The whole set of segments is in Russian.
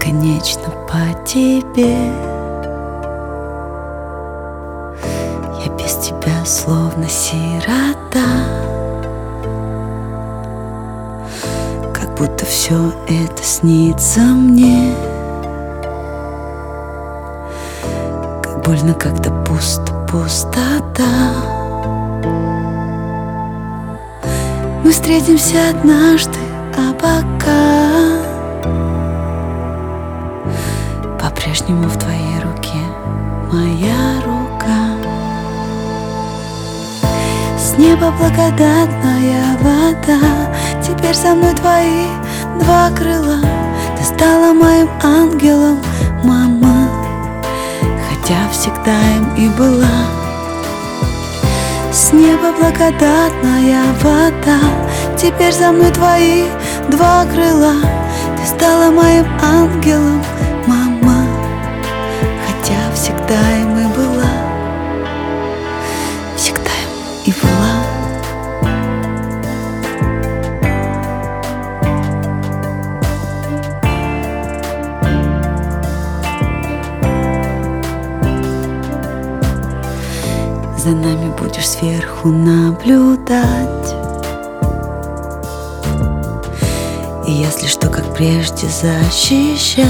бесконечно по тебе. Я без тебя словно сирота, как будто все это снится мне. Как больно, когда пустота. Мы встретимся однажды, а пока по-прежнему в твоей руке моя рука. С неба благодатная вода, теперь со мной твои два крыла. Ты стала моим ангелом, мама, хотя всегда им и была. С неба благодатная вода, теперь за мной твои два крыла. Ты стала моим ангелом, мама, хотя всегда им и была. Всегда им и была. За нами будешь сверху наблюдать, и если что, как прежде, защищать.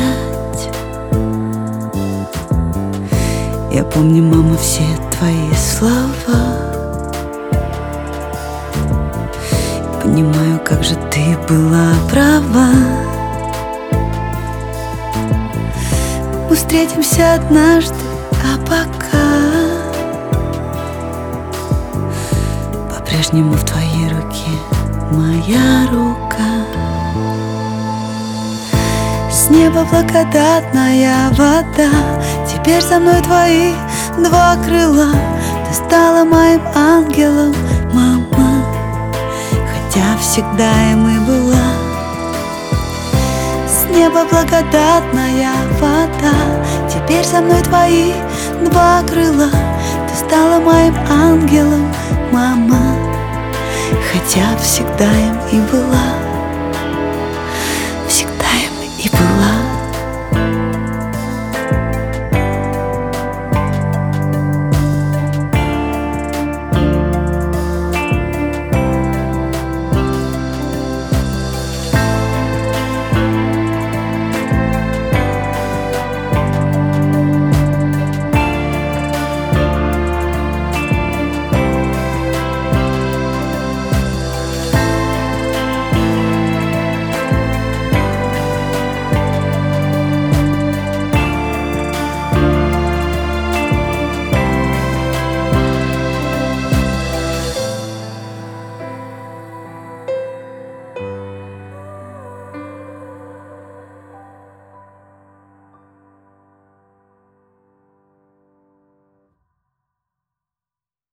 Я помню, мама, все твои слова. Понимаю, как же ты была права. Мы встретимся однажды, а пока по-прежнему в твоей руке моя рука. С неба благодатная вода, теперь за мной твои два крыла. Ты стала моим ангелом, мама, хотя всегда им и была. С неба благодатная вода, теперь за мной твои два крыла. Ты стала моим ангелом, мама, хотя всегда им и была.